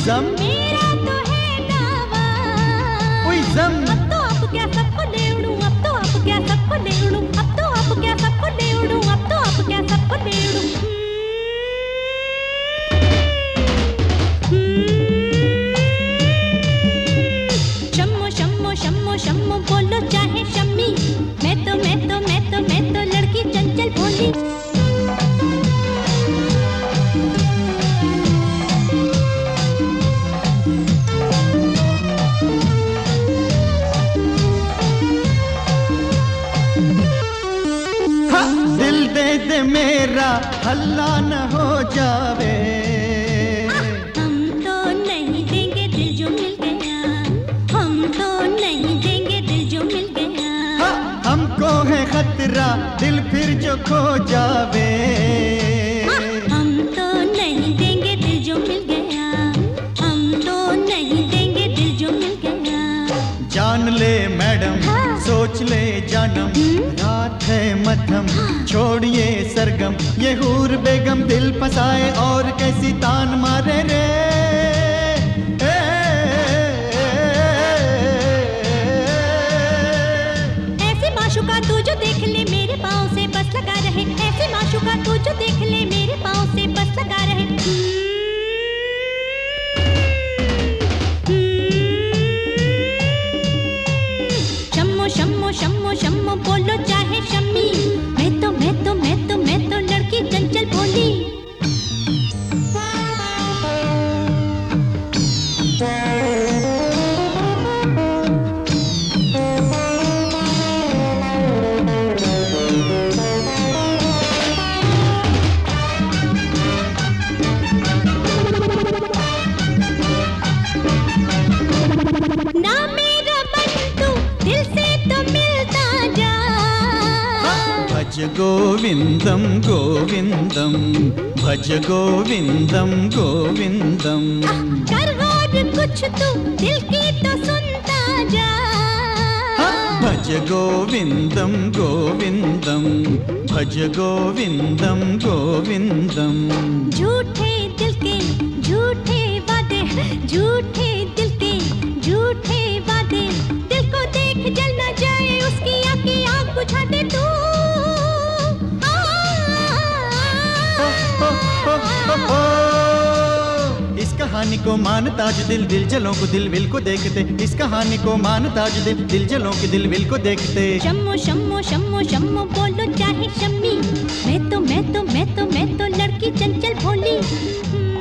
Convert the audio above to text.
जम मेरा तो है दावा। ओए जम अब तो आप क्या सबको ले उड़ूं, अब तो आप क्या सबको ले उड़ूं, अब तो आप क्या सबको ले उड़ूं, अब तो आप क्या सबको ले उड़ूं। शम्मो शम्मो शम्मो शम्मो बोलो चाहे शम्मी, मैं तो लड़की चंचल भोली। दिल दे दे मेरा हल्ला न हो जावे। हम तो नहीं देंगे दिल जो मिल गया, हम तो नहीं देंगे दिल जो मिल गया। हमको है खतरा दिल फिर जो खो जावे। हम तो नहीं देंगे दिल जो मिल गया, हम तो नहीं देंगे दिल जो मिल गया। जान ले मैडम सोच ले जानम, रात है मध्यम छोड़िए सरगम, ये हूर बेगम दिल फसाए और कैसी तान मारे रे। ऐसे माशूका तू जो देख ले मेरे पाँव से बस लगा रहे, ऐसे माशूका तू जो देख ले मेरे पाँव से बस लगा रहे। शम्मो शम्मो शम्मो शम्मो बोलो चाहे शम्मी, मैं तो लड़की चंचल भोली। ना मेरा बंधु दिल से तो मिलता जा। भज गोविंदम गोविंदम भज गोविंदम गोविंदम। कर और कुछ तू दिल की तो सुनता जा। भज गोविंदम गोविंदम भज गोविंदम गोविंदम। झूठे दिल के झूठे वादे, झूठे दिल के झूठे वादे, दिल को देख जल न जाए उसकी आँख बुझा दे तू। इस कहानी को मान ताज दिल दिल जलों को दिल विल को देखते, इस कहानी को मान ताज दिल दिल जलों के दिल विल को देखते। शम्मो शम्मो शम्मो शम्मो बोलो चाहे शम्मी, मैं तो लड़की चंचल भोली।